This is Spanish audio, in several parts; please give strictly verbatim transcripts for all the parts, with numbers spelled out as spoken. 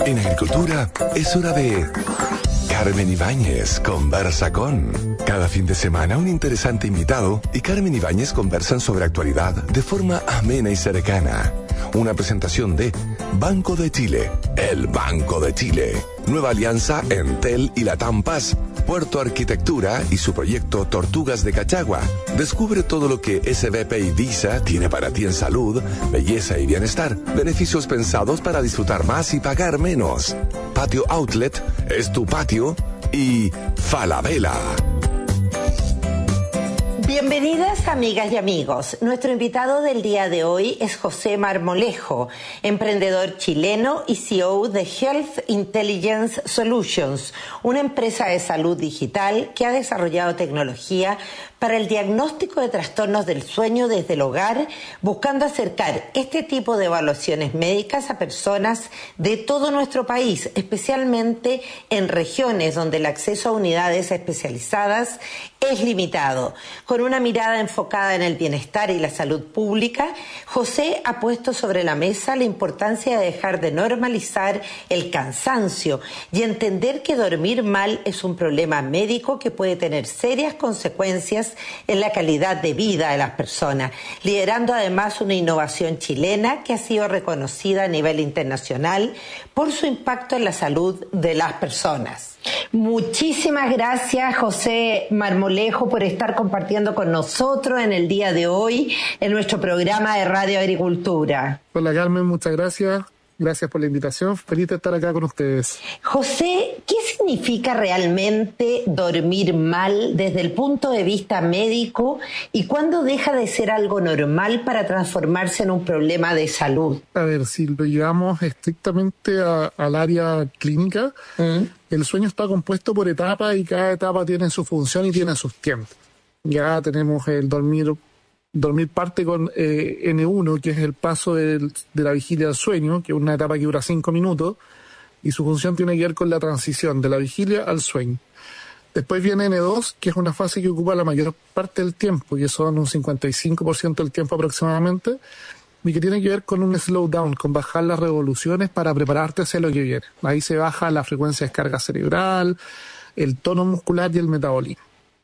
En agricultura es hora de Carmen Ibáñez conversa con. Cada fin de semana un interesante invitado y Carmen Ibáñez conversan sobre actualidad de forma amena y cercana. Una presentación de Banco de Chile, el Banco de Chile. Nueva alianza Entel y Latam Paz. Puerto Arquitectura y su proyecto Tortugas de Cachagua. Descubre todo lo que S B P y Visa tiene para ti en salud, belleza y bienestar. Beneficios pensados para disfrutar más y pagar menos. Patio Outlet es tu patio y Falabella. Bienvenidas amigas y amigos. Nuestro invitado del día de hoy es José Marmolejo, emprendedor chileno y C E O de Health Intelligence Solutions, una empresa de salud digital que ha desarrollado tecnología para el diagnóstico de trastornos del sueño desde el hogar, buscando acercar este tipo de evaluaciones médicas a personas de todo nuestro país, especialmente en regiones donde el acceso a unidades especializadas es limitado. Con una mirada enfocada en el bienestar y la salud pública, José ha puesto sobre la mesa la importancia de dejar de normalizar el cansancio y entender que dormir mal es un problema médico que puede tener serias consecuencias en la calidad de vida de las personas, liderando además una innovación chilena que ha sido reconocida a nivel internacional por su impacto en la salud de las personas. Muchísimas gracias, José Marmolejo, por estar compartiendo con nosotros en el día de hoy en nuestro programa de Radio Agricultura. Hola Carmen, muchas gracias. Gracias por la invitación. Feliz de estar acá con ustedes. José, ¿qué significa realmente dormir mal desde el punto de vista médico y cuándo deja de ser algo normal para transformarse en un problema de salud? A ver, si lo llevamos estrictamente a, al área clínica, ¿Mm? El sueño está compuesto por etapas y cada etapa tiene su función y tiene sus tiempos. Ya tenemos el dormir Dormir parte con eh, ene uno, que es el paso del, de la vigilia al sueño, que es una etapa que dura cinco minutos, y su función tiene que ver con la transición de la vigilia al sueño. Después viene ene dos, que es una fase que ocupa la mayor parte del tiempo, que son un cincuenta y cinco por ciento del tiempo aproximadamente, y que tiene que ver con un slowdown, con bajar las revoluciones para prepararte hacia lo que viene. Ahí se baja la frecuencia de descarga cerebral, el tono muscular y el metabolismo.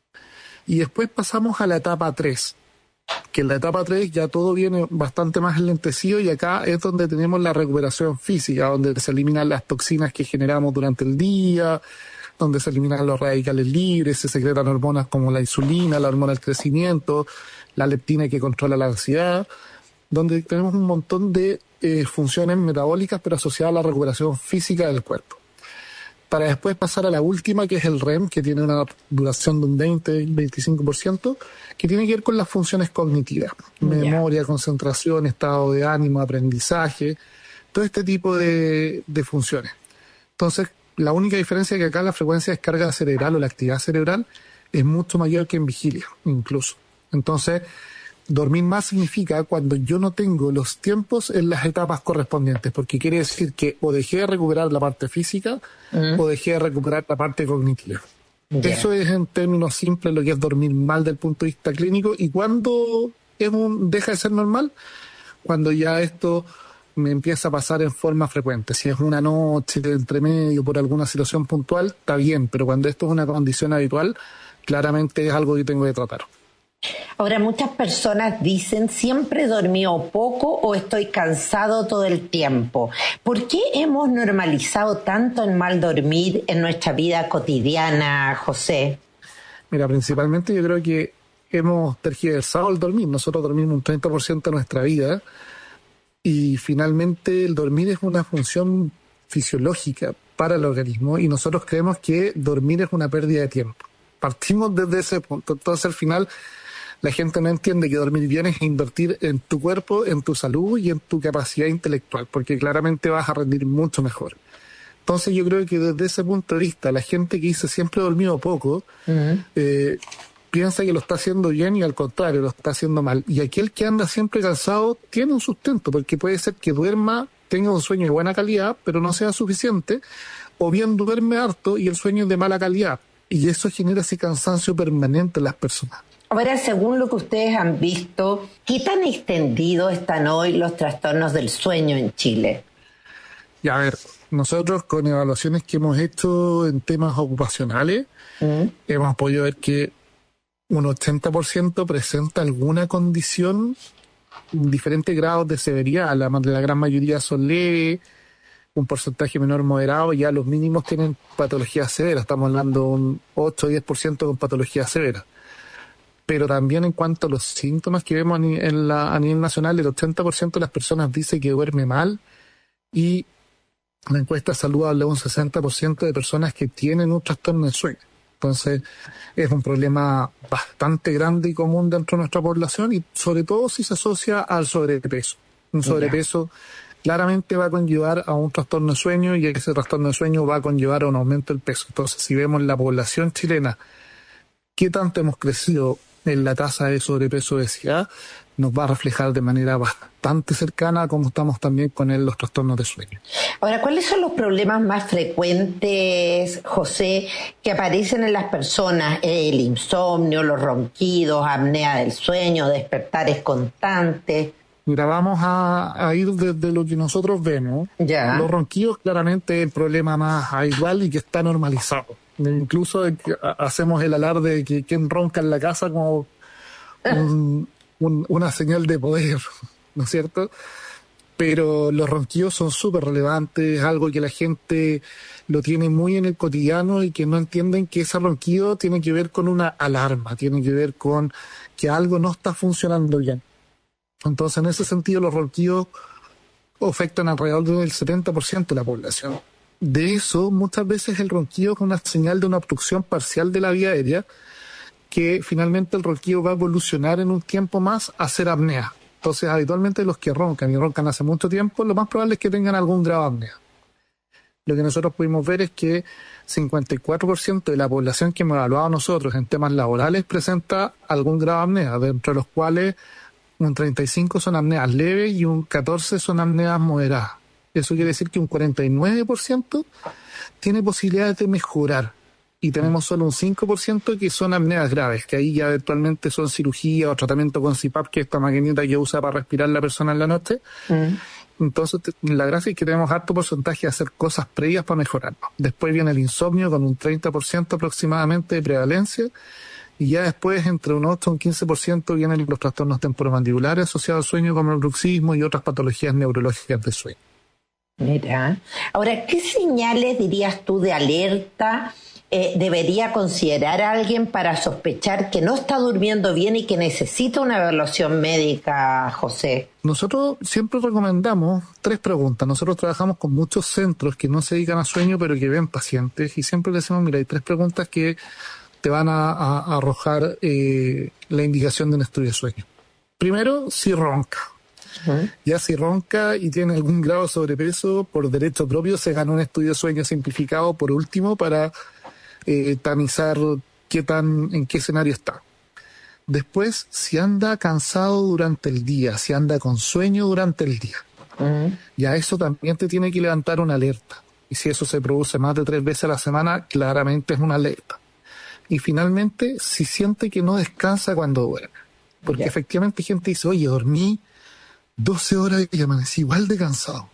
Y después pasamos a la etapa tres, que en la etapa tres ya todo viene bastante más enlentecido y acá es donde tenemos la recuperación física, donde se eliminan las toxinas que generamos durante el día, donde se eliminan los radicales libres, se secretan hormonas como la insulina, la hormona del crecimiento, la leptina que controla la ansiedad, donde tenemos un montón de eh, funciones metabólicas pero asociadas a la recuperación física del cuerpo. Para después pasar a la última, que es el R E M, que tiene una duración de un veinte a veinticinco por ciento, que tiene que ver con las funciones cognitivas. Yeah. Memoria, concentración, estado de ánimo, aprendizaje, todo este tipo de, de funciones. Entonces, la única diferencia es que acá la frecuencia de descarga cerebral o la actividad cerebral es mucho mayor que en vigilia, incluso. Entonces, dormir más significa cuando yo no tengo los tiempos en las etapas correspondientes, porque quiere decir que o dejé de recuperar la parte física mm. o dejé de recuperar la parte cognitiva. Yeah. Eso es en términos simples lo que es dormir mal del punto de vista clínico. ¿Y cuándo es un, deja de ser normal? Cuando ya esto me empieza a pasar en forma frecuente. Si es una noche de entremedio por alguna situación puntual, está bien, pero cuando esto es una condición habitual, claramente es algo que tengo que tratar. Ahora, muchas personas dicen, siempre he dormido poco o estoy cansado todo el tiempo. ¿Por qué hemos normalizado tanto el mal dormir en nuestra vida cotidiana, José? Mira, principalmente yo creo que hemos tergiversado el dormir. Nosotros dormimos un treinta por ciento de nuestra vida y finalmente el dormir es una función fisiológica para el organismo y nosotros creemos que dormir es una pérdida de tiempo. Partimos desde ese punto. Entonces, al final, la gente no entiende que dormir bien es invertir en tu cuerpo, en tu salud y en tu capacidad intelectual, porque claramente vas a rendir mucho mejor. Entonces, yo creo que desde ese punto de vista, la gente que dice siempre he dormido poco, uh-huh. eh, piensa que lo está haciendo bien y al contrario, lo está haciendo mal. Y aquel que anda siempre cansado tiene un sustento, porque puede ser que duerma, tenga un sueño de buena calidad, pero no sea suficiente, o bien duerme harto y el sueño es de mala calidad. Y eso genera ese cansancio permanente en las personas. Ahora, según lo que ustedes han visto, ¿qué tan extendidos están hoy los trastornos del sueño en Chile? Y a ver, nosotros con evaluaciones que hemos hecho en temas ocupacionales, mm. hemos podido ver que un ochenta por ciento presenta alguna condición, diferentes grados de severidad. La, la gran mayoría son leves, un porcentaje menor moderado, y ya los mínimos tienen patologías severas. Estamos hablando de un ocho o diez por ciento con patologías severas. Pero también en cuanto a los síntomas que vemos a, ni, en la, a nivel nacional, el ochenta por ciento de las personas dice que duerme mal, y la encuesta de salud habla de un sesenta por ciento de personas que tienen un trastorno de sueño. Entonces, es un problema bastante grande y común dentro de nuestra población, y sobre todo si se asocia al sobrepeso. Un sobrepeso yeah. claramente va a conllevar a un trastorno de sueño, y ese trastorno de sueño va a conllevar a un aumento del peso. Entonces, si vemos la población chilena, qué tanto hemos crecido en la tasa de sobrepeso y obesidad, nos va a reflejar de manera bastante cercana a cómo estamos también con el, los trastornos de sueño. Ahora, ¿cuáles son los problemas más frecuentes, José, que aparecen en las personas? El insomnio, los ronquidos, apnea del sueño, despertares constantes. Mira, vamos a, a ir desde lo que nosotros vemos. Ya. Los ronquidos claramente es el problema más habitual y que está normalizado. Incluso hacemos el alarde de que quien ronca en la casa como un, un, una señal de poder, ¿no es cierto? Pero los ronquidos son súper relevantes, algo que la gente lo tiene muy en el cotidiano y que no entienden que ese ronquido tiene que ver con una alarma, tiene que ver con que algo no está funcionando bien. Entonces, en ese sentido, los ronquidos afectan alrededor del setenta por ciento de la población. De eso, muchas veces el ronquido es una señal de una obstrucción parcial de la vía aérea, que finalmente el ronquido va a evolucionar en un tiempo más a ser apnea. Entonces, habitualmente los que roncan y roncan hace mucho tiempo, lo más probable es que tengan algún grado de apnea. Lo que nosotros pudimos ver es que cincuenta y cuatro por ciento de la población que hemos evaluado nosotros en temas laborales presenta algún grado de apnea, dentro de los cuales un treinta y cinco por ciento son apneas leves y un catorce por ciento son apneas moderadas. Eso quiere decir que un cuarenta y nueve por ciento tiene posibilidades de mejorar, y tenemos solo un cinco por ciento que son apneas graves, que ahí ya eventualmente son cirugía o tratamiento con C PAP, que es esta maquinita que usa para respirar la persona en la noche. Mm. Entonces, la gracia es que tenemos alto porcentaje de hacer cosas previas para mejorarlo. Después viene el insomnio con un treinta por ciento aproximadamente de prevalencia, y ya después entre un ocho y un quince por ciento vienen los trastornos temporomandibulares asociados al sueño, como el bruxismo y otras patologías neurológicas del sueño. Mira, ahora, ¿qué señales dirías tú de alerta eh, debería considerar alguien para sospechar que no está durmiendo bien y que necesita una evaluación médica, José? Nosotros siempre recomendamos tres preguntas. Nosotros trabajamos con muchos centros que no se dedican a sueño, pero que ven pacientes, y siempre le decimos, mira, hay tres preguntas que te van a, a, a arrojar eh, la indicación de un estudio de sueño. Primero, si ronca. Uh-huh. Ya si ronca y tiene algún grado de sobrepeso, por derecho propio se gana un estudio de sueño simplificado, por último, para eh, tamizar qué tan, en qué escenario está. Después, si anda cansado durante el día, si anda con sueño durante el día, uh-huh. ya eso también te tiene que levantar una alerta. Y si eso se produce más de tres veces a la semana, claramente es una alerta. Y finalmente, si siente que no descansa cuando duerme. Porque yeah. efectivamente gente dice, oye, dormí doce horas y amanecí igual de cansado.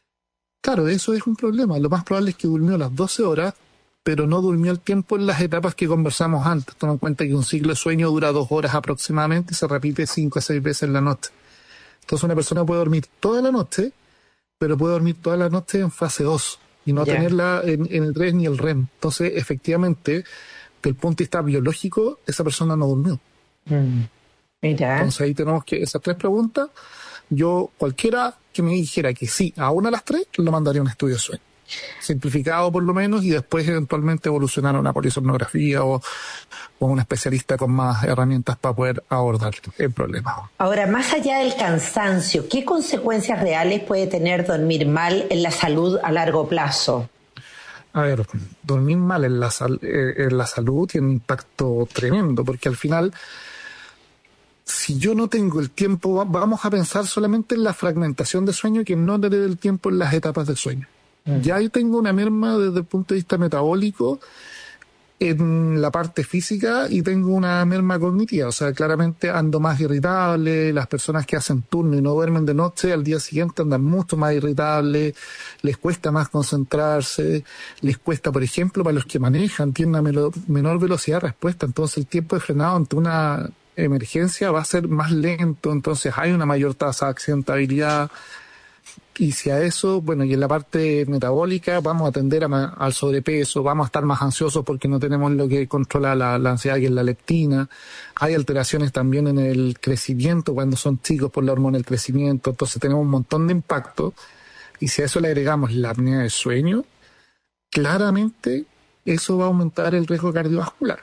Claro, eso es un problema. Lo más probable es que durmió las doce horas, pero no durmió el tiempo en las etapas que conversamos antes. Toma en cuenta que un ciclo de sueño dura dos horas aproximadamente y se repite cinco a seis veces en la noche. Entonces una persona puede dormir toda la noche, pero puede dormir toda la noche en fase dos y no yeah. tenerla en, en el R E M ni el R E M. Entonces, efectivamente, desde el punto de vista biológico, esa persona no durmió. Mm. Mira. Entonces ahí tenemos que esas tres preguntas. Yo, cualquiera que me dijera que sí a una de las tres, lo mandaría a un estudio de sueño. Simplificado por lo menos, y después eventualmente evolucionar a una polisomnografía o, o a un especialista con más herramientas para poder abordar el problema. Ahora, más allá del cansancio, ¿qué consecuencias reales puede tener dormir mal en la salud a largo plazo? A ver, dormir mal en la, sal, eh, en la salud tiene un impacto tremendo, porque al final, si yo no tengo el tiempo, vamos a pensar solamente en la fragmentación de sueño, que no tener el tiempo en las etapas del sueño. Mm. Ya ahí tengo una merma desde el punto de vista metabólico en la parte física y tengo una merma cognitiva, o sea, claramente ando más irritable. Las personas que hacen turno y no duermen de noche, al día siguiente andan mucho más irritables, les cuesta más concentrarse, les cuesta, por ejemplo, para los que manejan, tienen una menor, menor velocidad de respuesta, entonces el tiempo de frenado ante una emergencia va a ser más lento, entonces hay una mayor tasa de accidentabilidad. Y si a eso, bueno, y en la parte metabólica vamos a tender a ma- al sobrepeso, vamos a estar más ansiosos porque no tenemos lo que controla la, la ansiedad, que es la leptina. Hay alteraciones también en el crecimiento cuando son chicos por la hormona del crecimiento, entonces tenemos un montón de impactos. Y si a eso le agregamos la apnea del sueño, claramente eso va a aumentar el riesgo cardiovascular.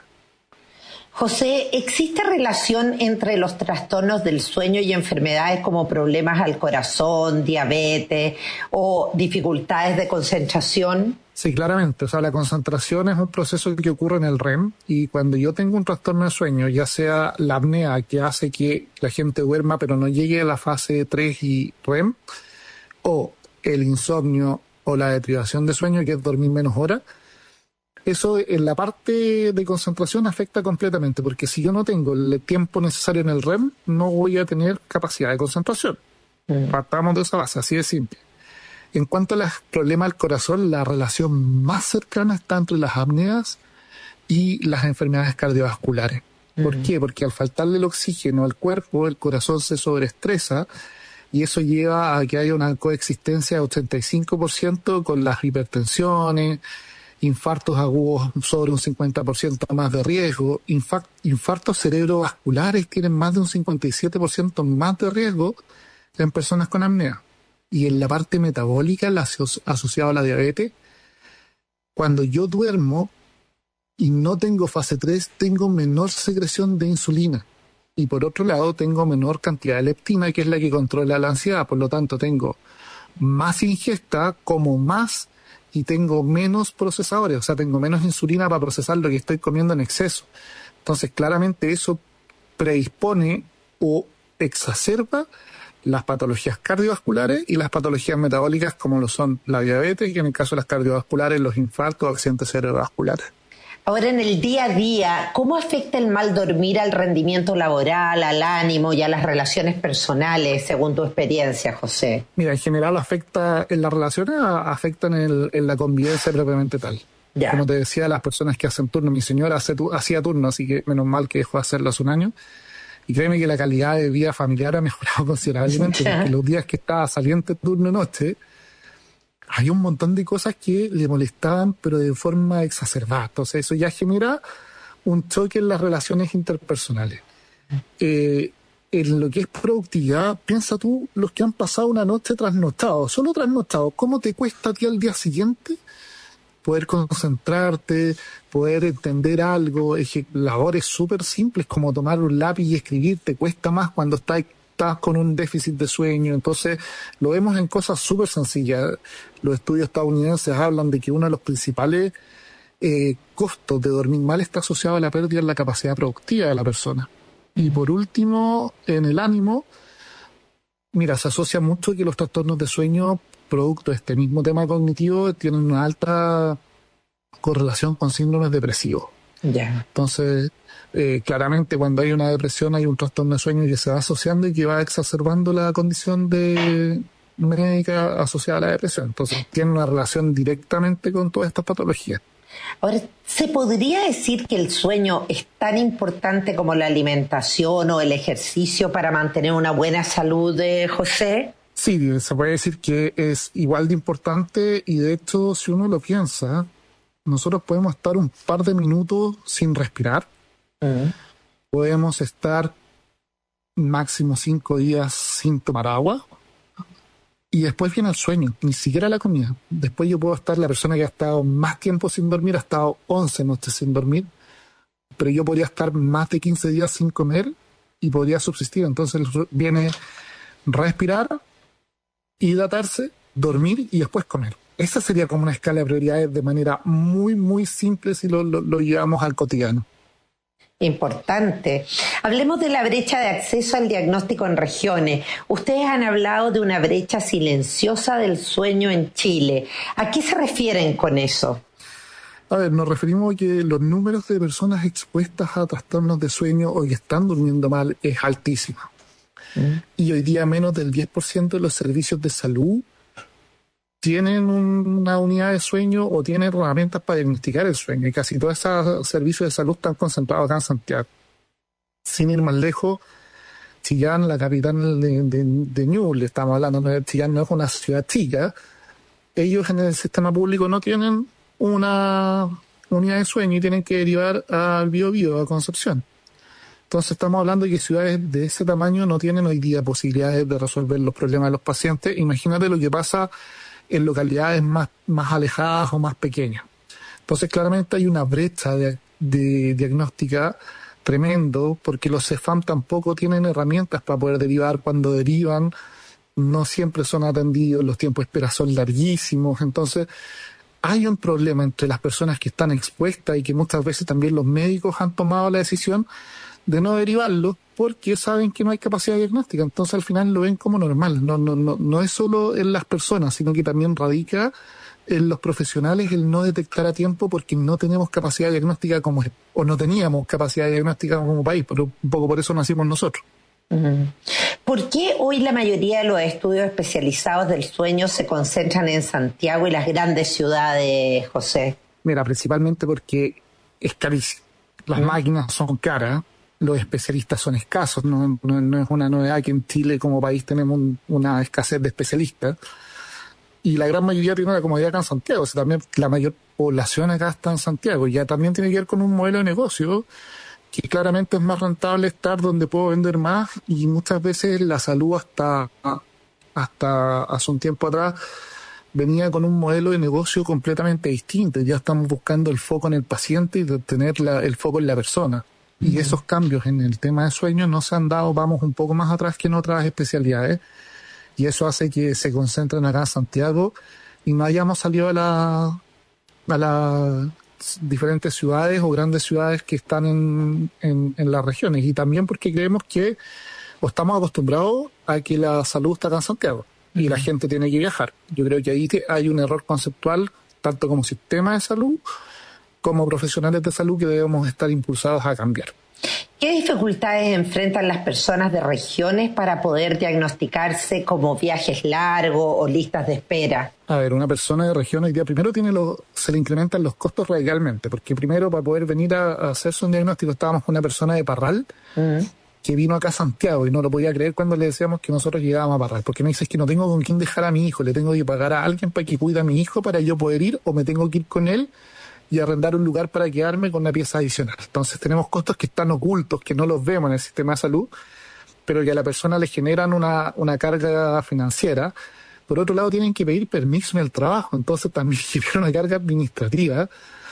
José, ¿existe relación entre los trastornos del sueño y enfermedades como problemas al corazón, diabetes o dificultades de concentración? Sí, claramente. O sea, la concentración es un proceso que ocurre en el R E M y cuando yo tengo un trastorno de sueño, ya sea la apnea que hace que la gente duerma pero no llegue a la fase tres y R E M, o el insomnio o la deprivación de sueño, que es dormir menos horas, eso en la parte de concentración afecta completamente, porque si yo no tengo el tiempo necesario en el R E M, no voy a tener capacidad de concentración. Mm. Partamos de esa base, así de simple. En cuanto a los problemas del corazón, la relación más cercana está entre las apneas y las enfermedades cardiovasculares. ¿Por mm. qué? Porque al faltarle el oxígeno al cuerpo, el corazón se sobreestresa y eso lleva a que haya una coexistencia de ochenta y cinco por ciento con las hipertensiones, infartos agudos sobre un cincuenta por ciento más de riesgo, Infa- infartos cerebrovasculares tienen más de un cincuenta y siete por ciento más de riesgo en personas con apnea. Y en la parte metabólica, la aso- asociada a la diabetes, cuando yo duermo y no tengo fase tres, tengo menor secreción de insulina. Y por otro lado, tengo menor cantidad de leptina, que es la que controla la ansiedad. Por lo tanto, tengo más ingesta, como más, y tengo menos procesadores, o sea, tengo menos insulina para procesar lo que estoy comiendo en exceso. Entonces, claramente eso predispone o exacerba las patologías cardiovasculares y las patologías metabólicas, como lo son la diabetes y en el caso de las cardiovasculares, los infartos o accidentes cerebrovasculares. Ahora, en el día a día, ¿cómo afecta el mal dormir al rendimiento laboral, al ánimo y a las relaciones personales, según tu experiencia, José? Mira, en general afecta, en las relaciones afecta en, el, en la convivencia propiamente tal. Ya. Como te decía, las personas que hacen turno, mi señora hace tu, hacía turno, así que menos mal que dejó de hacerlo hace un año. Y créeme que la calidad de vida familiar ha mejorado considerablemente, porque los días que estaba saliente turno noche, hay un montón de cosas que le molestaban, pero de forma exacerbada. Entonces eso ya genera un choque en las relaciones interpersonales. Eh, en lo que es productividad, piensa tú los que han pasado una noche trasnochados, solo trasnochados, ¿cómo te cuesta a ti al día siguiente poder concentrarte, poder entender algo? Eje, labores súper simples como tomar un lápiz y escribir, te cuesta más cuando estás estás con un déficit de sueño. Entonces lo vemos en cosas súper sencillas. Los estudios estadounidenses hablan de que uno de los principales eh, costos de dormir mal está asociado a la pérdida de la capacidad productiva de la persona. Y por último, en el ánimo, mira, se asocia mucho que los trastornos de sueño, producto de este mismo tema cognitivo, tienen una alta correlación con síndromes depresivos. Ya. Yeah. Entonces, Eh, claramente cuando hay una depresión hay un trastorno de sueño que se va asociando y que va exacerbando la condición de médica asociada a la depresión. Entonces tiene una relación directamente con todas estas patologías. Ahora, ¿se podría decir que el sueño es tan importante como la alimentación o el ejercicio para mantener una buena salud, eh, José? Sí, se puede decir que es igual de importante y de hecho, si uno lo piensa, nosotros podemos estar un par de minutos sin respirar. Uh-huh. Podemos estar máximo cinco días sin tomar agua y después viene el sueño, ni siquiera la comida. Después yo puedo estar, la persona que ha estado más tiempo sin dormir, ha estado once noches sin dormir, pero yo podría estar más de quince días sin comer y podría subsistir. Entonces viene respirar, hidratarse, dormir y después comer. Esa sería como una escala de prioridades de manera muy, muy simple si lo, lo, lo llevamos al cotidiano. Importante. Hablemos de la brecha de acceso al diagnóstico en regiones. Ustedes han hablado de una brecha silenciosa del sueño en Chile. ¿A qué se refieren con eso? A ver, nos referimos a que los números de personas expuestas a trastornos de sueño o que están durmiendo mal es altísimo. Mm. Y hoy día menos del diez por ciento de los servicios de salud tienen una unidad de sueño o tienen herramientas para diagnosticar el sueño. Y casi todos esos servicios de salud están concentrados acá en Santiago. Sin ir más lejos, Chillán, la capital de, de, de Ñuble, estamos hablando de Chillán, no es una ciudad chica. Ellos en el sistema público no tienen una unidad de sueño y tienen que derivar al Biobío, a Concepción. Entonces estamos hablando de que ciudades de ese tamaño no tienen hoy día posibilidades de resolver los problemas de los pacientes. Imagínate lo que pasa en localidades más, más alejadas o más pequeñas. Entonces claramente hay una brecha de, de diagnóstica tremendo, porque los C E F A M tampoco tienen herramientas para poder derivar. Cuando derivan no siempre son atendidos, los tiempos de espera son larguísimos. Entonces hay un problema entre las personas que están expuestas y que muchas veces también los médicos han tomado la decisión de no derivarlo porque saben que no hay capacidad diagnóstica. Entonces al final lo ven como normal. No, no, no, no es solo en las personas, sino que también radica en los profesionales el no detectar a tiempo porque no tenemos capacidad diagnóstica como, o no teníamos capacidad diagnóstica como país, pero un poco por eso nacimos nosotros. ¿Por qué hoy la mayoría de los estudios especializados del sueño se concentran en Santiago y las grandes ciudades, José? Mira, principalmente porque es carísimo. Las ¿Mm? máquinas son caras, los especialistas son escasos. No, no, no es una novedad que en Chile como país tenemos un, una escasez de especialistas. Y la gran mayoría tiene la comodidad acá en Santiago. O sea, también la mayor población acá está en Santiago. Y ya también tiene que ver con un modelo de negocio que claramente es más rentable estar donde puedo vender más, y muchas veces la salud hasta, hasta hace un tiempo atrás venía con un modelo de negocio completamente distinto. Ya estamos buscando el foco en el paciente y tener la, el foco en la persona. Y uh-huh. esos cambios en el tema de sueño no se han dado, vamos, un poco más atrás que en otras especialidades. Y eso hace que se concentren acá en Santiago y no hayamos salido a la... a la diferentes ciudades o grandes ciudades que están en, en, en las regiones, y también porque creemos que o estamos acostumbrados a que la salud está acá en Santiago y uh-huh. la gente tiene que viajar. Yo creo que ahí te, hay un error conceptual tanto como sistema de salud como profesionales de salud que debemos estar impulsados a cambiar. ¿Qué dificultades enfrentan las personas de regiones para poder diagnosticarse, como viajes largos o listas de espera? A ver, una persona de región hoy día primero tiene los, se le incrementan los costos radicalmente, porque primero para poder venir a, a hacerse un diagnóstico estábamos con una persona de Parral uh-huh. que vino acá a Santiago y no lo podía creer cuando le decíamos que nosotros llegábamos a Parral, porque me dice, es que no tengo con quién dejar a mi hijo, le tengo que pagar a alguien para que cuide a mi hijo para yo poder ir, o me tengo que ir con él y arrendar un lugar para quedarme con una pieza adicional. Entonces tenemos costos que están ocultos, que no los vemos en el sistema de salud, pero que a la persona le generan una, una carga financiera. Por otro lado, tienen que pedir permiso en el trabajo, entonces también genera una carga administrativa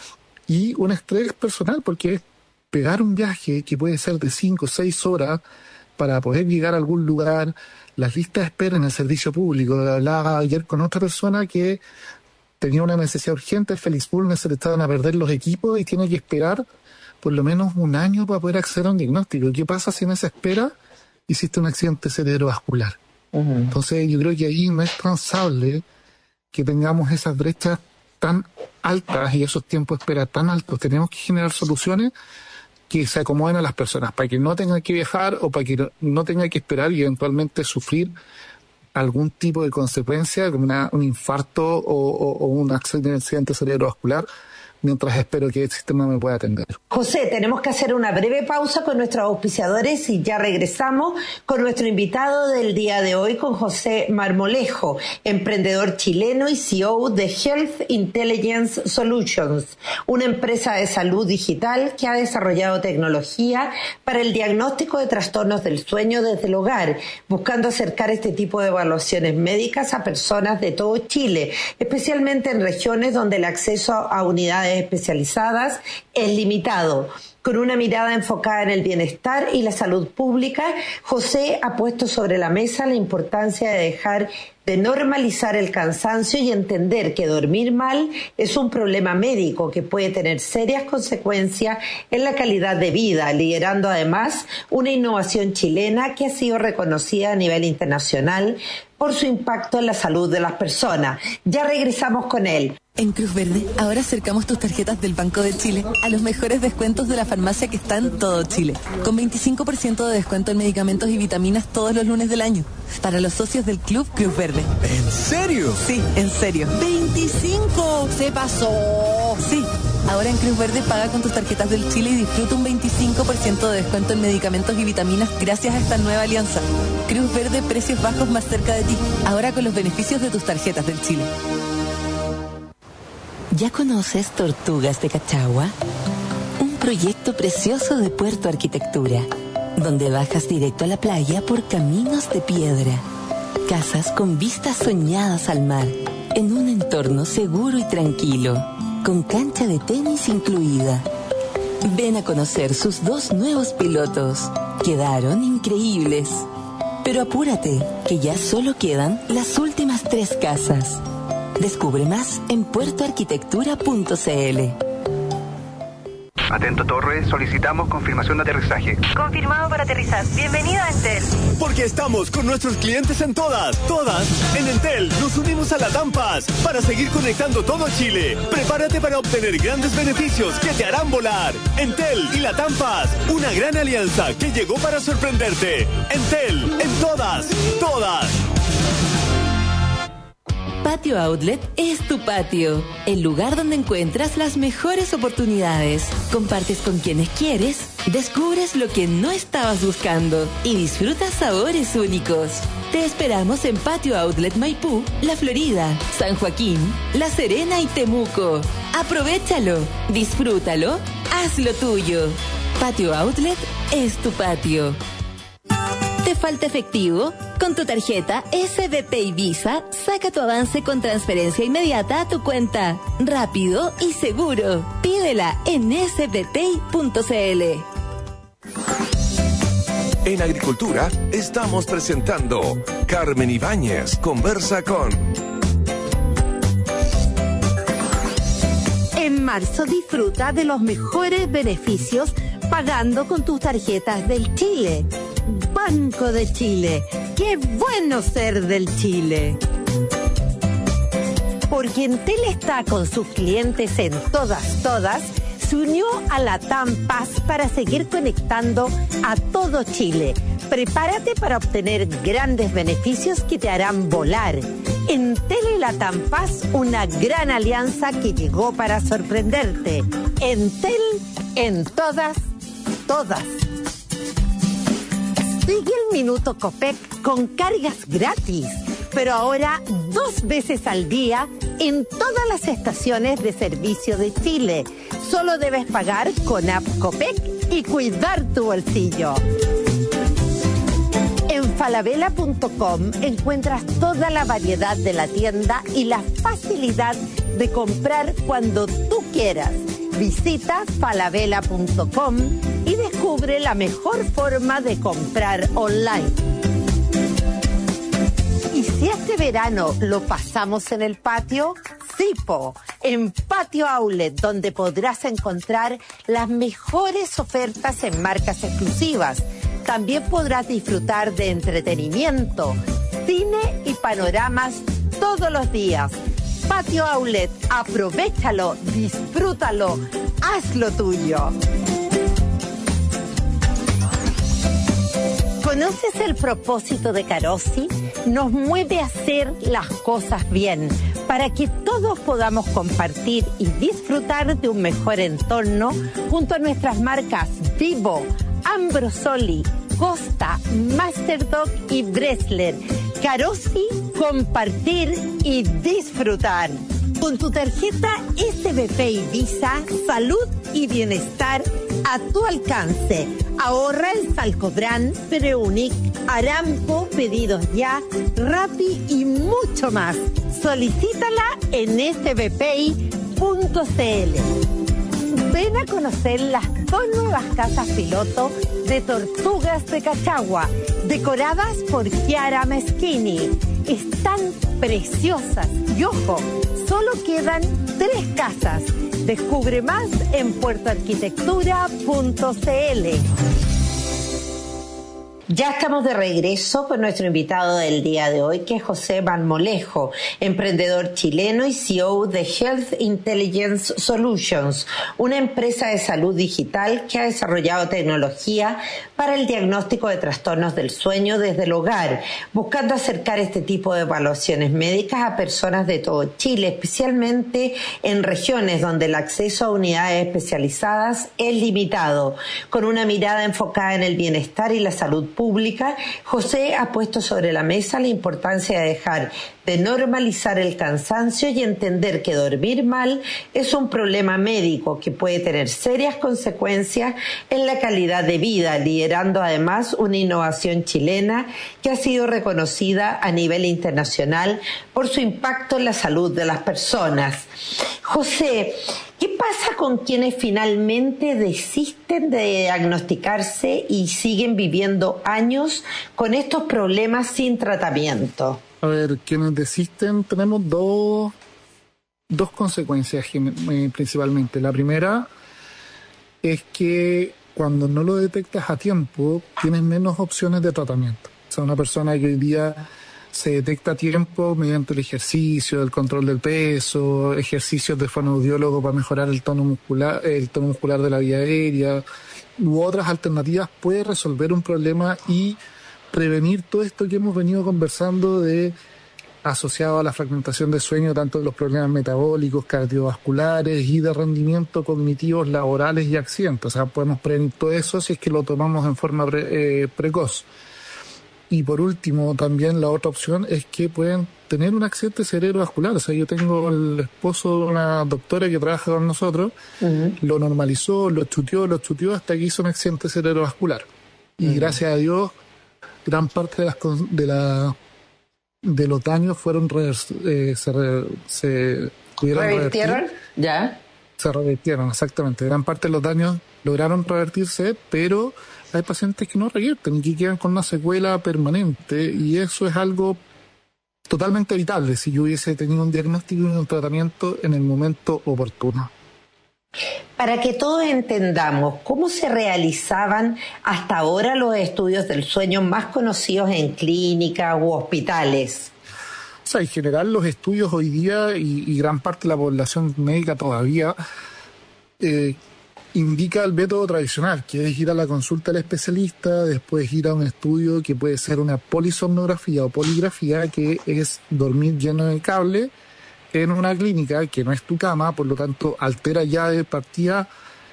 y un estrés personal, porque es pegar un viaje que puede ser de cinco o seis horas para poder llegar a algún lugar, las listas de espera en el servicio público. Hablaba ayer con otra persona que tenía una necesidad urgente, el Félix Bulnes, se le estaban a perder los equipos y tiene que esperar por lo menos un año para poder acceder a un diagnóstico. ¿Qué pasa si en esa espera hiciste un accidente cerebrovascular? Uh-huh. Entonces yo creo que ahí no es transable que tengamos esas brechas tan altas y esos tiempos de espera tan altos. Tenemos que generar soluciones que se acomoden a las personas para que no tengan que viajar o para que no tengan que esperar y eventualmente sufrir algún tipo de consecuencia, como una, un infarto o, o, o un accidente cerebrovascular, mientras espero que el sistema me pueda atender. José, tenemos que hacer una breve pausa con nuestros auspiciadores y ya regresamos con nuestro invitado del día de hoy, con José Marmolejo, emprendedor chileno y C E O de Health Intelligence Solutions, una empresa de salud digital que ha desarrollado tecnología para el diagnóstico de trastornos del sueño desde el hogar, buscando acercar este tipo de evaluaciones médicas a personas de todo Chile, especialmente en regiones donde el acceso a unidades especializadas es limitado. Con una mirada enfocada en el bienestar y la salud pública, José ha puesto sobre la mesa la importancia de dejar de normalizar el cansancio y entender que dormir mal es un problema médico que puede tener serias consecuencias en la calidad de vida, liderando además una innovación chilena que ha sido reconocida a nivel internacional por su impacto en la salud de las personas. Ya regresamos con él. En Cruz Verde, ahora acercamos tus tarjetas del Banco de Chile a los mejores descuentos de la farmacia que está en todo Chile. Con veinticinco por ciento de descuento en medicamentos y vitaminas todos los lunes del año. Para los socios del Club Cruz Verde. ¿En serio? Sí, en serio. ¡veinticinco! ¡Se pasó! Sí. Ahora en Cruz Verde paga con tus tarjetas del Chile y disfruta un veinticinco por ciento de descuento en medicamentos y vitaminas gracias a esta nueva alianza. Cruz Verde, precios bajos más cerca de ti. Ahora con los beneficios de tus tarjetas del Chile. ¿Ya conoces Tortugas de Cachagua? Un proyecto precioso de Puerto Arquitectura, donde bajas directo a la playa por caminos de piedra. Casas con vistas soñadas al mar, en un entorno seguro y tranquilo, con cancha de tenis incluida. Ven a conocer sus dos nuevos pilotos. Quedaron increíbles. Pero apúrate, que ya solo quedan las últimas tres casas. Descubre más en puerto arquitectura punto c l. Atento Torre, solicitamos confirmación de aterrizaje. Confirmado para aterrizar. Bienvenido a Entel. Porque estamos con nuestros clientes en todas, todas. En Entel nos unimos a la TAMPAS para seguir conectando todo Chile. Prepárate para obtener grandes beneficios que te harán volar. Entel y la TAMPAS, una gran alianza que llegó para sorprenderte. Entel, en todas, todas. Patio Outlet es tu patio, el lugar donde encuentras las mejores oportunidades. Compartes con quienes quieres, descubres lo que no estabas buscando y disfrutas sabores únicos. Te esperamos en Patio Outlet Maipú, La Florida, San Joaquín, La Serena y Temuco. Aprovéchalo, disfrútalo, hazlo tuyo. Patio Outlet es tu patio. ¿Te falta efectivo? Con tu tarjeta S B P y Visa, saca tu avance con transferencia inmediata a tu cuenta. Rápido y seguro. Pídela en s b p y punto c l. En Agricultura estamos presentando Carmen Ibáñez conversa con... En marzo disfruta de los mejores beneficios pagando con tus tarjetas del Chile. Banco de Chile, qué bueno ser del Chile. Porque Entel está con sus clientes en todas, todas, se unió a la TAMPAS para seguir conectando a todo Chile. Prepárate para obtener grandes beneficios que te harán volar. Entel y la TAMPAS, una gran alianza que llegó para sorprenderte. Entel en todas, todas. Sigue el Minuto Copec con cargas gratis, pero ahora dos veces al día en todas las estaciones de servicio de Chile. Solo debes pagar con App Copec y cuidar tu bolsillo. En falabella punto com encuentras toda la variedad de la tienda y la facilidad de comprar cuando tú quieras. Visita falabella punto com y descubre la mejor forma de comprar online. ¿Y si este verano lo pasamos en el patio? Sí, po, en Patio Outlet, donde podrás encontrar las mejores ofertas en marcas exclusivas. También podrás disfrutar de entretenimiento, cine y panoramas todos los días. Patio Outlet, aprovéchalo, disfrútalo, hazlo tuyo. ¿Conoces el propósito de Carosi? Nos mueve a hacer las cosas bien, para que todos podamos compartir y disfrutar de un mejor entorno junto a nuestras marcas Vivo, Ambrosoli, Costa, Masterdog y Bresler. Carosi, compartir y disfrutar. Con tu tarjeta S B P y Visa, salud y bienestar a tu alcance. Ahorra en Salcobran, Preunic, Aramco, Pedidos Ya, Rappi y mucho más. Solicítala en s b p i punto c l. Ven a conocer las dos nuevas casas piloto de Tortugas de Cachagua, decoradas por Chiara Meschini. Están preciosas y ojo, solo quedan tres casas. Descubre más en puerto arquitectura punto c l. Ya estamos de regreso con nuestro invitado del día de hoy, que es José Marmolejo, emprendedor chileno y C E O de Health Intelligence Solutions, una empresa de salud digital que ha desarrollado tecnología para el diagnóstico de trastornos del sueño desde el hogar, buscando acercar este tipo de evaluaciones médicas a personas de todo Chile, especialmente en regiones donde el acceso a unidades especializadas es limitado. Con una mirada enfocada en el bienestar y la salud pública, José ha puesto sobre la mesa la importancia de dejar de normalizar el cansancio y entender que dormir mal es un problema médico que puede tener serias consecuencias en la calidad de vida, liderando además una innovación chilena que ha sido reconocida a nivel internacional por su impacto en la salud de las personas. José, ¿qué pasa con quienes finalmente desisten de diagnosticarse y siguen viviendo años con estos problemas sin tratamiento? A ver, quienes desisten tenemos dos, dos consecuencias principalmente. La primera es que cuando no lo detectas a tiempo, tienes menos opciones de tratamiento. O sea, una persona que hoy día se detecta a tiempo mediante el ejercicio, el control del peso, ejercicios de fonoaudiólogo para mejorar el tono muscular, el tono muscular de la vía aérea, u otras alternativas, puede resolver un problema y prevenir todo esto que hemos venido conversando de asociado a la fragmentación de sueño, tanto de los problemas metabólicos, cardiovasculares y de rendimiento cognitivos laborales y accidentes. O sea, podemos prevenir todo eso si es que lo tomamos en forma pre, eh, precoz. Y por último, también la otra opción es que pueden tener un accidente cerebrovascular. O sea, yo tengo el esposo de una doctora que trabaja con nosotros, uh-huh. lo normalizó, lo chuteó, lo chuteó hasta que hizo un accidente cerebrovascular. Y uh-huh. gracias a Dios, gran parte de las de la de los daños fueron revers, eh, se, re, se pudieron revertieron revertir. ya se revertieron exactamente gran parte de los daños lograron revertirse, pero hay pacientes que no revierten y que quedan con una secuela permanente, y eso es algo totalmente evitable si yo hubiese tenido un diagnóstico y un tratamiento en el momento oportuno. Para que todos entendamos, ¿cómo se realizaban hasta ahora los estudios del sueño más conocidos en clínicas u hospitales? O sea, en general los estudios hoy día y, y gran parte de la población médica todavía eh, indica el método tradicional, que es ir a la consulta del especialista, después ir a un estudio que puede ser una polisomnografía o poligrafía, que es dormir lleno de cable en una clínica que no es tu cama, por lo tanto altera ya de partida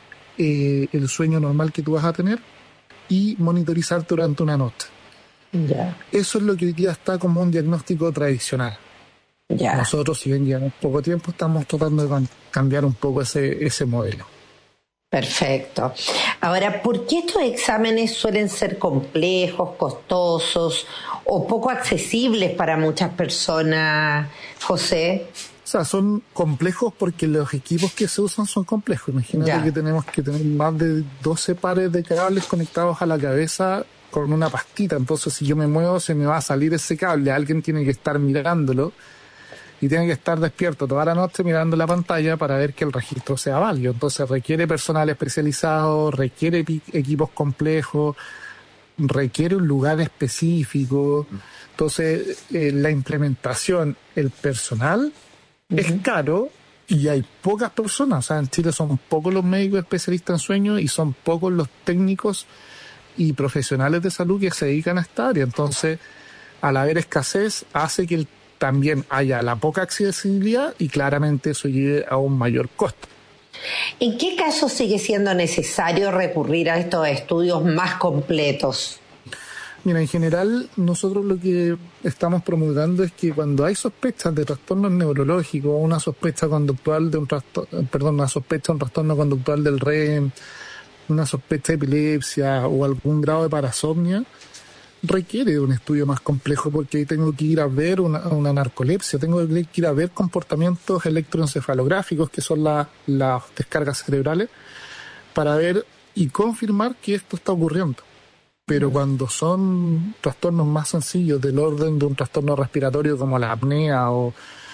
eh, el sueño normal que tú vas a tener, y monitorizarte durante una noche. Ya. Eso es lo que hoy día está como un diagnóstico tradicional. Ya. Nosotros, si bien llevamos poco tiempo, estamos tratando de cambiar un poco ese, ese modelo. Perfecto. Ahora, ¿por qué estos exámenes suelen ser complejos, costosos o poco accesibles para muchas personas, José? O sea, son complejos porque los equipos que se usan son complejos. Imagínate ya. que tenemos que tener más de doce pares de cables conectados a la cabeza con una pastita. Entonces, si yo me muevo, se me va a salir ese cable. Alguien tiene que estar mirándolo y tiene que estar despierto toda la noche mirando la pantalla para ver que el registro sea válido. Entonces requiere personal especializado, requiere equipos complejos, requiere un lugar específico. Entonces eh, la implementación, el personal uh-huh. es caro y hay pocas personas. O sea, en Chile son pocos los médicos especialistas en sueño y son pocos los técnicos y profesionales de salud que se dedican a esta área. Entonces, al haber escasez, hace que el también haya la poca accesibilidad y claramente eso lleve a un mayor costo. ¿En qué casos sigue siendo necesario recurrir a estos estudios más completos? Mira, en general nosotros lo que estamos promulgando es que cuando hay sospechas de trastornos neurológicos o una sospecha conductual de un trastorno, perdón, una sospecha de un trastorno conductual del R E M, una sospecha de epilepsia o algún grado de parasomnia, requiere de un estudio más complejo, porque ahí tengo que ir a ver una, una narcolepsia, tengo que ir a ver comportamientos electroencefalográficos, que son la, las descargas cerebrales, para ver y confirmar que esto está ocurriendo. Pero cuando son trastornos más sencillos del orden de un trastorno respiratorio como la apnea o,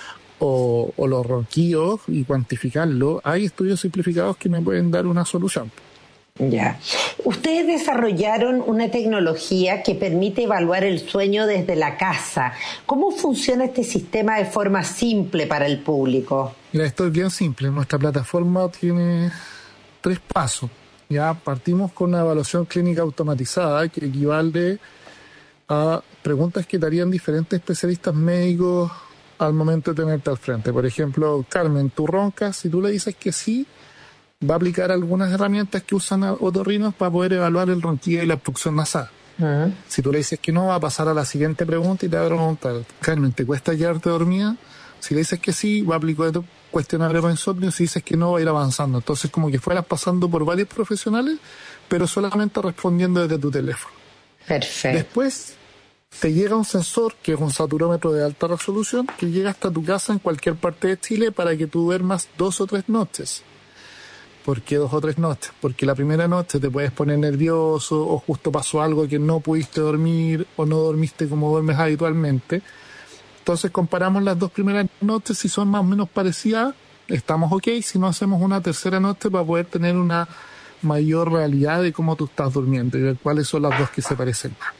o, o los ronquidos y cuantificarlo, hay estudios simplificados que me pueden dar una solución. Ya. Ustedes desarrollaron una tecnología que permite evaluar el sueño desde la casa. ¿Cómo funciona este sistema de forma simple para el público? Mira, esto es bien simple. Nuestra plataforma tiene tres pasos. Ya partimos con una evaluación clínica automatizada que equivale a preguntas que te harían diferentes especialistas médicos al momento de tenerte al frente. Por ejemplo, Carmen, tú roncas, si tú le dices que sí, va a aplicar algunas herramientas que usan otorrinos para poder evaluar el ronquido y la obstrucción nasal. Uh-huh. Si tú le dices que no, va a pasar a la siguiente pregunta y te va a preguntar, Carmen, ¿te cuesta quedarte dormida? Si le dices que sí, va a aplicar tu cuestionario para insomnio. Si dices que no, va a ir avanzando. Entonces, como que fueras pasando por varios profesionales, pero solamente respondiendo desde tu teléfono. Perfecto. Después te llega un sensor, que es un saturómetro de alta resolución, que llega hasta tu casa en cualquier parte de Chile para que tú duermas dos o tres noches. ¿Por qué dos o tres noches? Porque la primera noche te puedes poner nervioso o justo pasó algo que no pudiste dormir o no dormiste como duermes habitualmente. Entonces comparamos las dos primeras noches, si son más o menos parecidas, estamos ok. Si no, hacemos una tercera noche para poder tener una mayor realidad de cómo tú estás durmiendo y ver cuáles son las dos que se parecen más.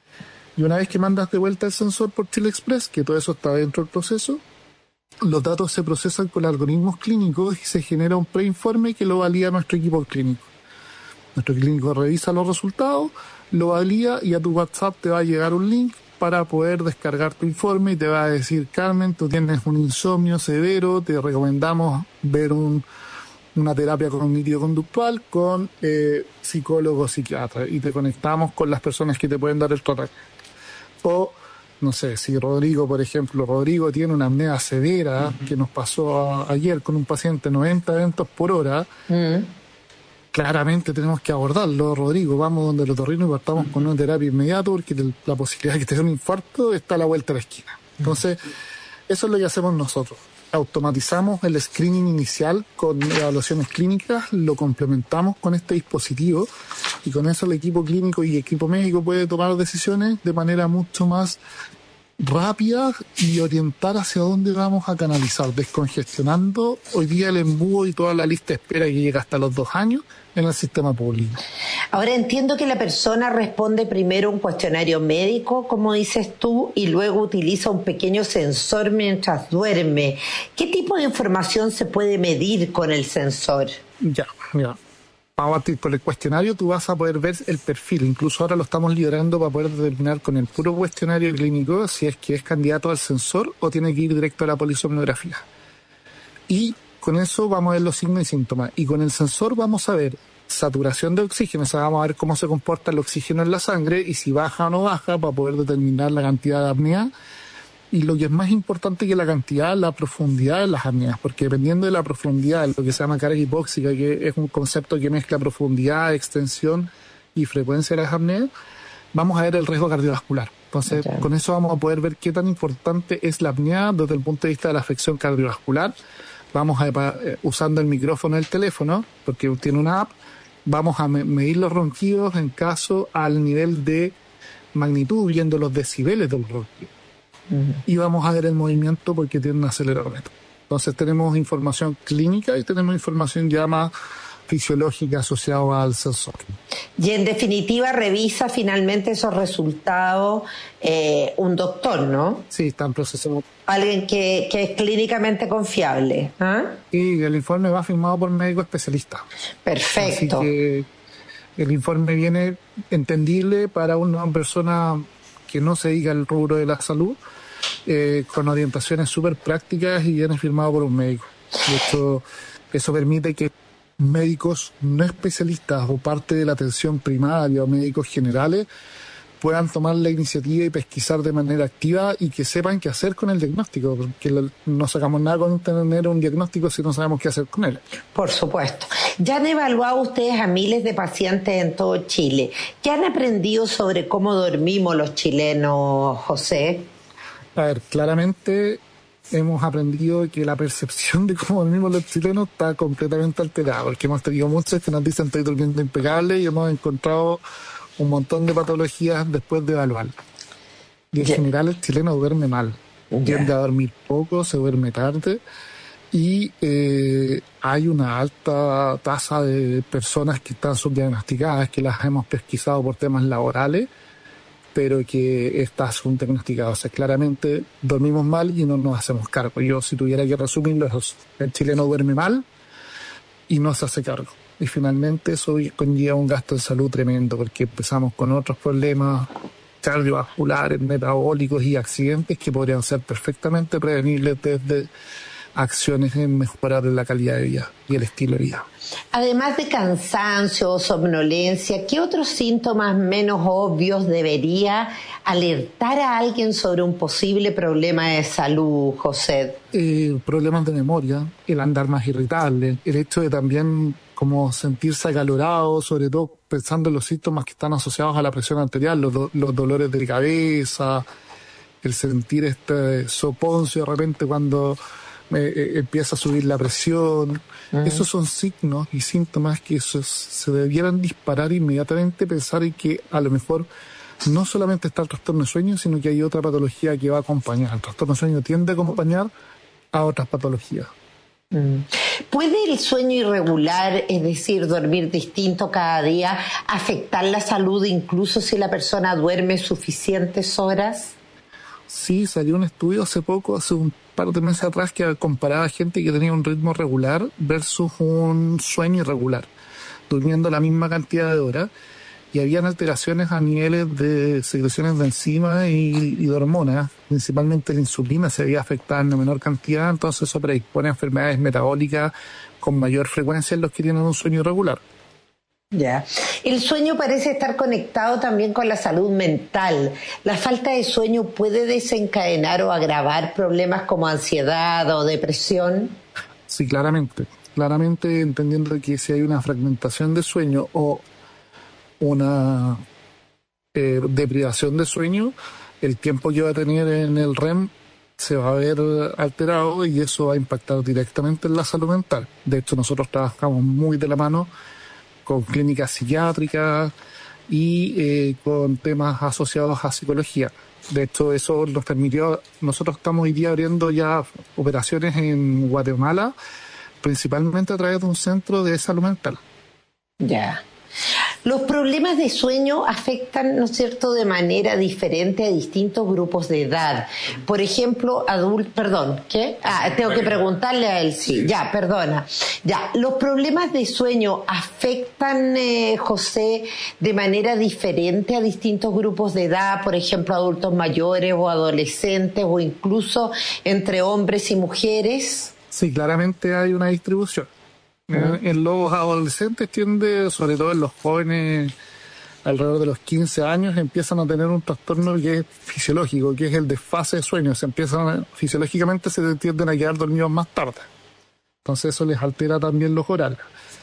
Y una vez que mandas de vuelta el sensor por Chile Express, que todo eso está dentro del proceso, los datos se procesan con algoritmos clínicos y se genera un preinforme que lo valida nuestro equipo clínico. Nuestro clínico revisa los resultados, lo valida y a tu WhatsApp te va a llegar un link para poder descargar tu informe y te va a decir, Carmen, tú tienes un insomnio severo, te recomendamos ver un, una terapia cognitivo-conductual con eh, psicólogo o psiquiatra y te conectamos con las personas que te pueden dar el tratamiento. O no sé, si Rodrigo, por ejemplo, Rodrigo tiene una apnea severa uh-huh. que nos pasó a, ayer con un paciente noventa eventos por hora, uh-huh. claramente tenemos que abordarlo, Rodrigo, vamos donde el otorrino y partamos uh-huh. con una terapia inmediata porque la posibilidad de que te dé un infarto está a la vuelta de la esquina. Entonces, uh-huh. eso es lo que hacemos nosotros. Automatizamos el screening inicial con evaluaciones clínicas, lo complementamos con este dispositivo y con eso el equipo clínico y equipo médico puede tomar decisiones de manera mucho más rápida y orientar hacia dónde vamos a canalizar, descongestionando hoy día el embudo y toda la lista de espera que llega hasta los dos años en el sistema público. Ahora entiendo que la persona responde primero un cuestionario médico, como dices tú, y luego utiliza un pequeño sensor mientras duerme. ¿Qué tipo de información se puede medir con el sensor? Ya, mira, para partir por el cuestionario tú vas a poder ver el perfil. Incluso ahora lo estamos liderando para poder determinar con el puro cuestionario clínico si es que es candidato al sensor o tiene que ir directo a la polisomnografía. Y con eso vamos a ver los signos y síntomas. Y con el sensor vamos a ver saturación de oxígeno, o sea, vamos a ver cómo se comporta el oxígeno en la sangre y si baja o no baja para poder determinar la cantidad de apnea. Y lo que es más importante que la cantidad, la profundidad de las apneas, porque dependiendo de la profundidad, lo que se llama carga hipóxica, que es un concepto que mezcla profundidad, extensión y frecuencia de las apneas, vamos a ver el riesgo cardiovascular. Entonces, okay. con eso vamos a poder ver qué tan importante es la apnea desde el punto de vista de la afección cardiovascular. Vamos a, eh, usando el micrófono del teléfono, porque tiene una app, vamos a me- medir los ronquidos en caso al nivel de magnitud, viendo los decibeles del ronquido. Uh-huh. Y vamos a ver el movimiento porque tiene un acelerómetro. Entonces tenemos información clínica y tenemos información ya más fisiológica asociada al sensor. Y en definitiva revisa finalmente esos resultados eh, un doctor, ¿no? Sí, está en proceso. Alguien que, que es clínicamente confiable. ¿Ah? Y el informe va firmado por médico especialista. Perfecto. Así que el informe viene entendible para una persona que no se dedica al rubro de la salud, eh, con orientaciones súper prácticas y viene firmado por un médico. De hecho, eso permite que médicos no especialistas o parte de la atención primaria o médicos generales puedan tomar la iniciativa y pesquisar de manera activa y que sepan qué hacer con el diagnóstico, porque no sacamos nada con tener un diagnóstico si no sabemos qué hacer con él. Por supuesto. Ya han evaluado ustedes a miles de pacientes en todo Chile. ¿Qué han aprendido sobre cómo dormimos los chilenos, José? A ver, claramente hemos aprendido que la percepción de cómo dormimos los chilenos está completamente alterada, porque hemos tenido muchos que nos dicen estoy durmiendo impecable y hemos encontrado un montón de patologías después de evaluarlo. Y en yeah. general el chileno duerme mal. Yeah. Tiende a dormir poco, se duerme tarde Y eh, hay una alta tasa de personas que están subdiagnosticadas, que las hemos pesquisado por temas laborales, pero que están subdiagnosticadas. O sea, claramente dormimos mal y no nos hacemos cargo. Yo, si tuviera que resumirlo, el chileno duerme mal y no se hace cargo. Y finalmente eso conlleva un gasto en salud tremendo, porque empezamos con otros problemas cardiovasculares, metabólicos y accidentes que podrían ser perfectamente prevenibles desde acciones en mejorar la calidad de vida y el estilo de vida. Además de cansancio o somnolencia, ¿qué otros síntomas menos obvios debería alertar a alguien sobre un posible problema de salud, José? Eh, problemas de memoria, el andar más irritable, el hecho de también como sentirse acalorado, sobre todo pensando en los síntomas que están asociados a la presión arterial, los, do- los dolores de cabeza, el sentir este soponcio de repente cuando Eh, empieza a subir la presión. Uh-huh. Esos son signos y síntomas que se, se debieran disparar inmediatamente, pensar en que a lo mejor no solamente está el trastorno de sueño, sino que hay otra patología que va a acompañar. El trastorno de sueño tiende a acompañar a otras patologías. Mm. ¿Puede el sueño irregular, es decir, dormir distinto cada día, afectar la salud incluso si la persona duerme suficientes horas? Sí, salió un estudio hace poco, hace un par de meses atrás, que comparaba gente que tenía un ritmo regular versus un sueño irregular, durmiendo la misma cantidad de horas, y habían alteraciones a niveles de secreciones de enzimas y, y de hormonas, principalmente la insulina se veía afectada en una menor cantidad, entonces eso predispone a enfermedades metabólicas con mayor frecuencia en los que tienen un sueño irregular. Ya. El sueño parece estar conectado también con la salud mental. ¿La falta de sueño puede desencadenar o agravar problemas como ansiedad o depresión? Sí, claramente. Claramente entendiendo que si hay una fragmentación de sueño o una eh, deprivación de sueño, el tiempo que va a tener en el R E M se va a ver alterado y eso va a impactar directamente en la salud mental. De hecho, nosotros trabajamos muy de la mano con clínicas psiquiátricas y eh, con temas asociados a psicología. De hecho, eso nos permitió, nosotros estamos hoy día abriendo ya operaciones en Guatemala, principalmente a través de un centro de salud mental. Ya. Los problemas de sueño afectan, ¿no es cierto?, de manera diferente a distintos grupos de edad. Por ejemplo, adultos, perdón, ¿qué? Ah, tengo que preguntarle a él, sí, ya, perdona. Ya, ¿los problemas de sueño afectan, eh, José, de manera diferente a distintos grupos de edad? Por ejemplo, adultos mayores o adolescentes o incluso entre hombres y mujeres. Sí, claramente hay una distribución. Uh-huh. En los adolescentes tiende, sobre todo en los jóvenes alrededor de los quince años, empiezan a tener un trastorno que es fisiológico, que es el desfase de sueño. Se empiezan a, fisiológicamente se tienden a quedar dormidos más tarde. Entonces eso les altera también los horarios.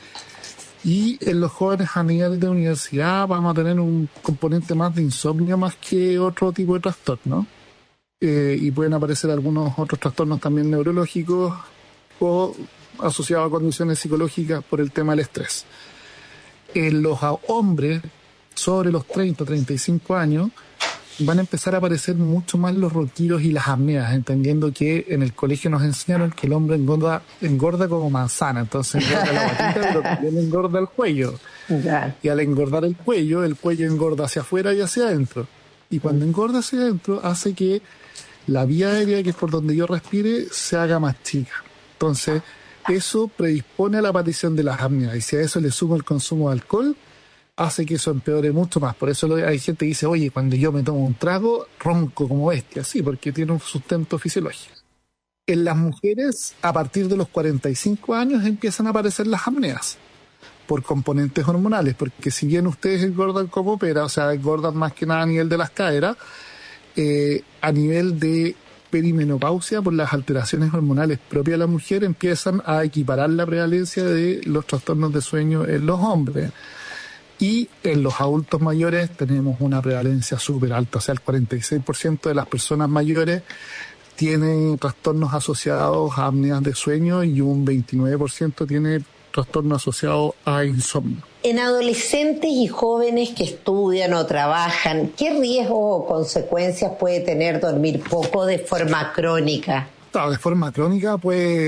Y en los jóvenes a nivel de universidad vamos a tener un componente más de insomnio más que otro tipo de trastorno. Eh, y pueden aparecer algunos otros trastornos también neurológicos o asociado a condiciones psicológicas por el tema del estrés. En los hombres sobre los treinta, treinta y cinco años van a empezar a aparecer mucho más los ronquidos y las apneas, entendiendo que en el colegio nos enseñaron que el hombre engorda, engorda como manzana, entonces engorda la guatita, pero también engorda el cuello. Yeah. Y al engordar el cuello, el cuello engorda hacia afuera y hacia adentro. Y cuando engorda hacia adentro hace que la vía aérea, que es por donde yo respire, se haga más chica. Entonces eso predispone a la aparición de las apneas, y si a eso le sumo el consumo de alcohol, hace que eso empeore mucho más. Por eso hay gente que dice, oye, cuando yo me tomo un trago, ronco como bestia. Sí, porque tiene un sustento fisiológico. En las mujeres, a partir de los cuarenta y cinco años, empiezan a aparecer las apneas por componentes hormonales, porque si bien ustedes engordan como pera, o sea, engordan más que nada a nivel de las caderas, eh, a nivel de perimenopausia, por las alteraciones hormonales propias de la mujer, empiezan a equiparar la prevalencia de los trastornos de sueño en los hombres. Y en los adultos mayores tenemos una prevalencia súper alta, o sea, el cuarenta y seis por ciento de las personas mayores tienen trastornos asociados a apneas de sueño y un veintinueve por ciento tiene trastornos asociados a insomnio. En adolescentes y jóvenes que estudian o trabajan, ¿qué riesgos o consecuencias puede tener dormir poco de forma crónica? Claro, de forma crónica puede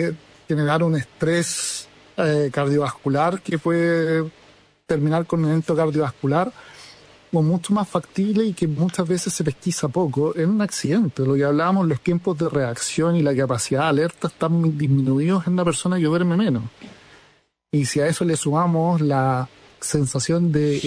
generar un estrés eh, cardiovascular que puede terminar con un evento cardiovascular, o mucho más factible y que muchas veces se pesquisa poco, en un accidente. Lo que hablábamos, los tiempos de reacción y la capacidad de alerta están disminuidos en una persona que duerme menos. Y si a eso le sumamos la sensación de,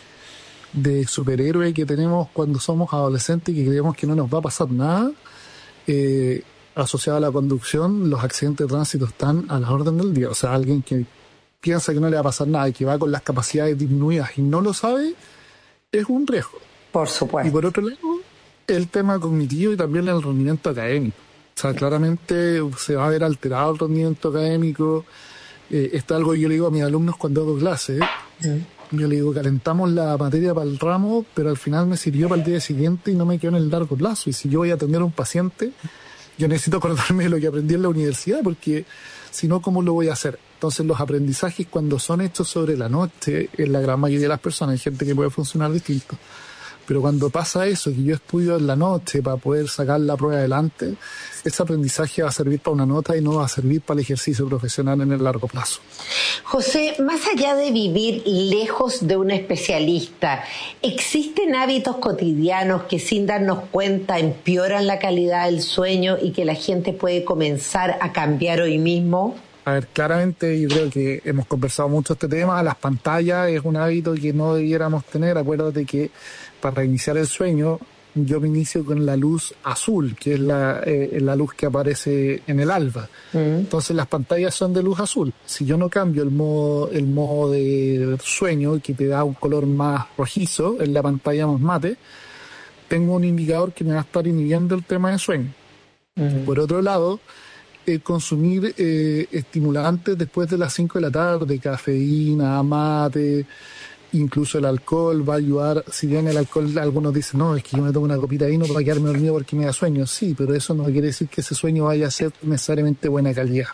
de superhéroe que tenemos cuando somos adolescentes y que creemos que no nos va a pasar nada, eh, asociado a la conducción, los accidentes de tránsito están a la orden del día. O sea, alguien que piensa que no le va a pasar nada y que va con las capacidades disminuidas y no lo sabe, es un riesgo. Por supuesto. Y por otro lado, el tema cognitivo y también el rendimiento académico. O sea, claramente se va a ver alterado el rendimiento académico. Eh, esto es algo que yo le digo a mis alumnos cuando hago clases. Mm. Yo le digo, calentamos la materia para el ramo, pero al final me sirvió para el día siguiente y no me quedó en el largo plazo. Y si yo voy a atender a un paciente, yo necesito acordarme de lo que aprendí en la universidad, porque si no, ¿cómo lo voy a hacer? Entonces, los aprendizajes, cuando son hechos sobre la noche, en la gran mayoría de las personas, hay gente que puede funcionar distinto, pero cuando pasa eso, que yo estudio en la noche para poder sacar la prueba adelante, ese aprendizaje va a servir para una nota y no va a servir para el ejercicio profesional en el largo plazo. José, más allá de vivir lejos de un especialista, ¿existen hábitos cotidianos que sin darnos cuenta empeoran la calidad del sueño y que la gente puede comenzar a cambiar hoy mismo? A ver, claramente yo creo que hemos conversado mucho este tema. Las pantallas es un hábito que no debiéramos tener. Acuérdate que para reiniciar el sueño yo me inicio con la luz azul, que es la, eh, la luz que aparece en el alba. Mm. Entonces las pantallas son de luz azul. Si yo no cambio el modo, el modo de sueño, que te da un color más rojizo, en la pantalla más mate, tengo un indicador que me va a estar inhibiendo el tema de sueño. Mm. Por otro lado, Eh, consumir eh, estimulantes después de las cinco de la tarde, cafeína, mate, incluso el alcohol va a ayudar. Si bien el alcohol, algunos dicen, no, es que yo me tomo una copita de vino para quedarme dormido porque me da sueño. Sí, pero eso no quiere decir que ese sueño vaya a ser necesariamente buena calidad.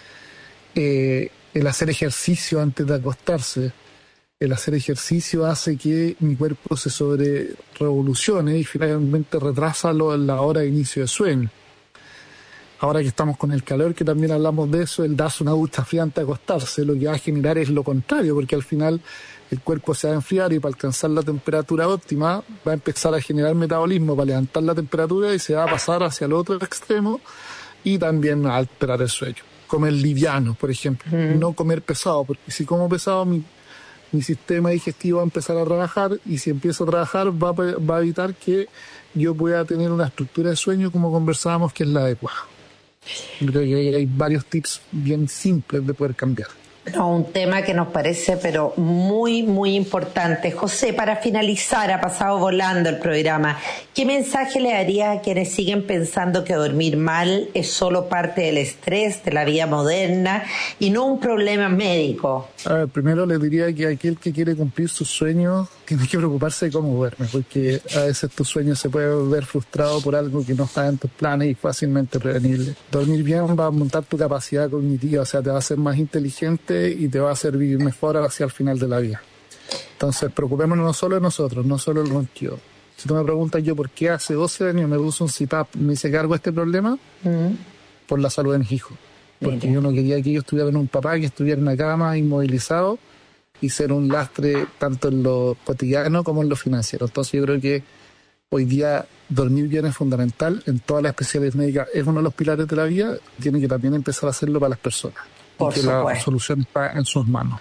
Eh, el hacer ejercicio antes de acostarse, el hacer ejercicio hace que mi cuerpo se sobre revolucione y finalmente retrasa lo, la hora de inicio de sueño. Ahora que estamos con el calor, que también hablamos de eso, el darse una ducha fría antes de acostarse, lo que va a generar es lo contrario, porque al final el cuerpo se va a enfriar y para alcanzar la temperatura óptima va a empezar a generar metabolismo para levantar la temperatura y se va a pasar hacia el otro extremo y también a alterar el sueño. Comer liviano, por ejemplo, mm. no comer pesado, porque si como pesado mi, mi sistema digestivo va a empezar a trabajar y si empiezo a trabajar va, va a evitar que yo pueda tener una estructura de sueño como conversábamos que es la adecuada. Creo que hay varios tips bien simples de poder cambiar. No, un tema que nos parece pero muy, muy importante. José, para finalizar, ha pasado volando el programa. ¿Qué mensaje le daría a quienes siguen pensando que dormir mal es solo parte del estrés de la vida moderna y no un problema médico? A ver, primero le diría que aquel que quiere cumplir sus sueños tiene que preocuparse de cómo duerme, porque a veces tu sueño se puede ver frustrado por algo que no está en tus planes y fácilmente prevenible. Dormir bien va a aumentar tu capacidad cognitiva, o sea, te va a hacer más inteligente y te va a hacer vivir mejor hacia el final de la vida. Entonces, preocupémonos no solo de nosotros, no solo el ronquido. Si tú me preguntas yo por qué hace doce años me puse un C PAP y me hice cargo de este problema, uh-huh. por la salud de mis hijos. Porque Mira. yo no quería que ellos tuvieran un papá que estuviera en la cama inmovilizado y ser un lastre tanto en lo cotidiano como en lo financiero. Entonces yo creo que hoy día dormir bien es fundamental en todas las especialidades médicas. Es uno de los pilares de la vida, tiene que también empezar a hacerlo para las personas. Por y que supuesto. La solución está en sus manos.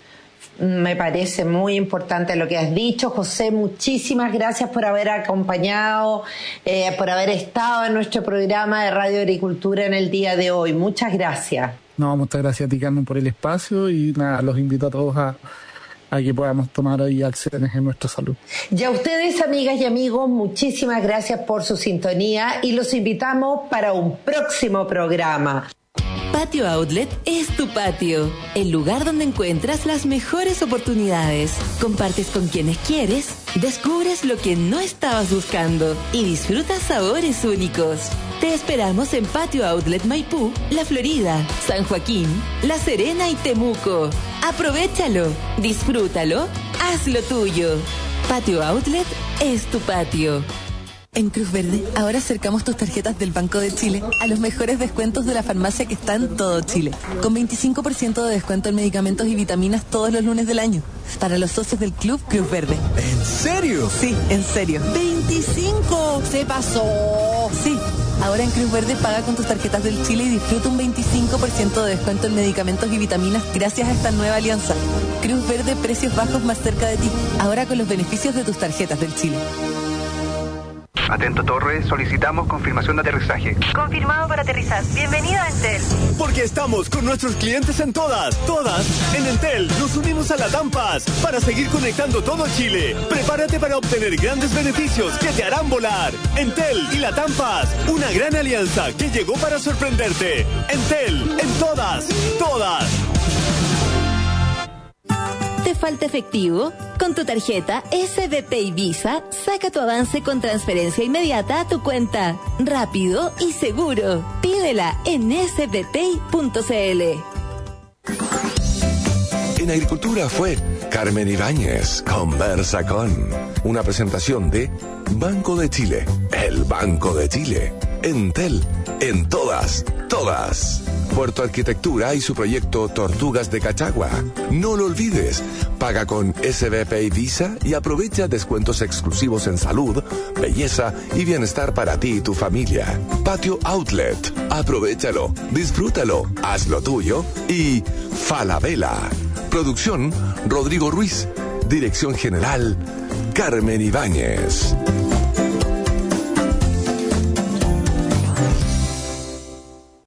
Me parece muy importante lo que has dicho, José. Muchísimas gracias por haber acompañado, eh, por haber estado en nuestro programa de Radio Agricultura en el día de hoy. Muchas gracias. No, muchas gracias a ti, Carmen, por el espacio y nada, los invito a todos a, a que podamos tomar ahí acciones en nuestra salud. Y a ustedes, amigas y amigos, muchísimas gracias por su sintonía y los invitamos para un próximo programa. Patio Outlet es tu patio, el lugar donde encuentras las mejores oportunidades. Compartes con quienes quieres, descubres lo que no estabas buscando y disfrutas sabores únicos. Te esperamos en Patio Outlet Maipú, La Florida, San Joaquín, La Serena y Temuco. Aprovéchalo, disfrútalo, hazlo tuyo. Patio Outlet es tu patio. En Cruz Verde, ahora acercamos tus tarjetas del Banco de Chile a los mejores descuentos de la farmacia que está en todo Chile. Con veinticinco por ciento de descuento en medicamentos y vitaminas todos los lunes del año. Para los socios del Club Cruz Verde. ¿En serio? Sí, en serio. ¡veinticinco! ¡Se pasó! Sí. Ahora en Cruz Verde paga con tus tarjetas del Chile y disfruta un veinticinco por ciento de descuento en medicamentos y vitaminas gracias a esta nueva alianza. Cruz Verde, precios bajos más cerca de ti. Ahora con los beneficios de tus tarjetas del Chile. Atento Torre, solicitamos confirmación de aterrizaje. Confirmado para aterrizar. Bienvenido a Entel. Porque estamos con nuestros clientes en todas, todas. En Entel nos unimos a la Tampas para seguir conectando todo Chile. Prepárate para obtener grandes beneficios que te harán volar. Entel y la Tampas, una gran alianza que llegó para sorprenderte. Entel, en todas, todas. ¿Te falta efectivo? Con tu tarjeta S B P y Visa, saca tu avance con transferencia inmediata a tu cuenta. Rápido y seguro. Pídela en s b p y punto c l. En Agricultura fue Carmen Ibáñez, Conversa con. Una presentación de Banco de Chile, el Banco de Chile. Entel, en todas, todas. Puerto Arquitectura y su proyecto Tortugas de Cachagua. No lo olvides, paga con S B P y Visa y aprovecha descuentos exclusivos en salud, belleza y bienestar para ti y tu familia. Patio Outlet, aprovéchalo, disfrútalo, hazlo tuyo y Falabella. Producción, Rodrigo Ruiz. Dirección General, Carmen Ibáñez.